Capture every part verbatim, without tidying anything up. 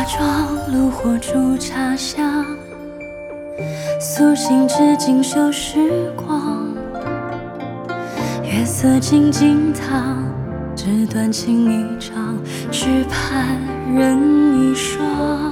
妆炉火煮茶香，苏醒至今旧时光。月色静静淌，纸短情一场，只盼人一双。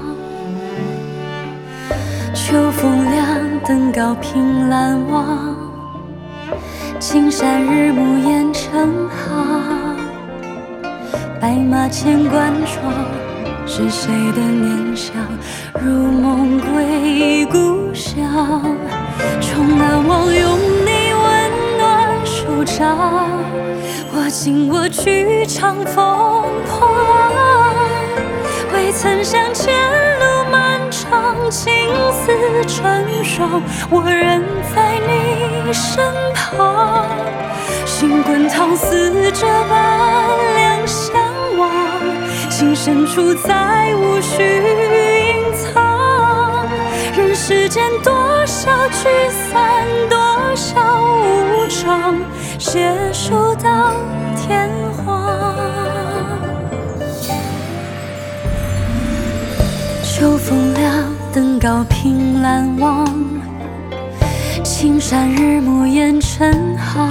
秋风凉，登高凭栏望，青山日暮雁成行。白马千关窗，是谁的念想？如梦归故乡。重难忘拥你温暖手掌，我今我去长风破浪。未曾想前路漫长，情丝成双，我仍在你身旁。心滚烫似这般两相望，情深处再无需隐藏。人世间多少聚散，多少无常，携手到天荒。秋风凉，登高凭栏望，青山日暮雁成行。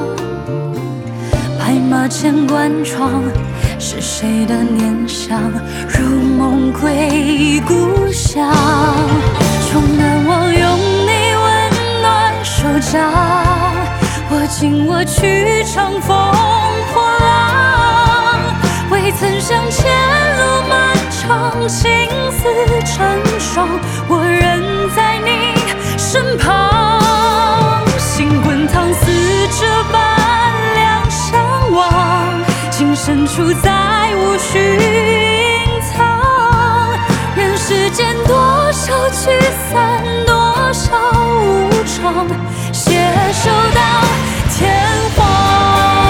白马千关窗，是谁的念想？如梦归故乡。重难忘拥你温暖手掌，我今我去长风破浪。未曾想前路漫长，情丝成双，我仍在你身旁。心滚烫似这般两相望，情深处再无需隐藏。人世间多少聚散，多少无常，携手到天荒。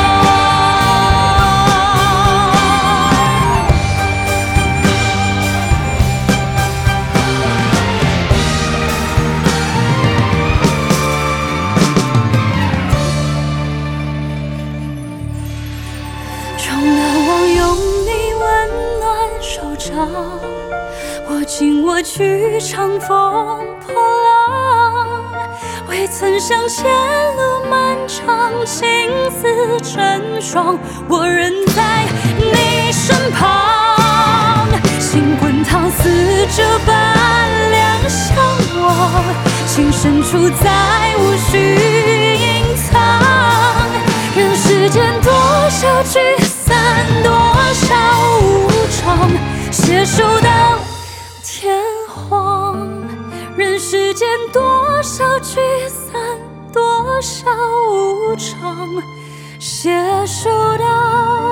重难忘拥你温暖手掌，我今我去长风破浪。未曾想前路漫长，情丝成双，我仍在你身旁。心滚烫似这般两相望，情深处再无需隐藏。人世间多少聚散，多少无常，携手到天荒。人世间多少聚散，多少无常，携手到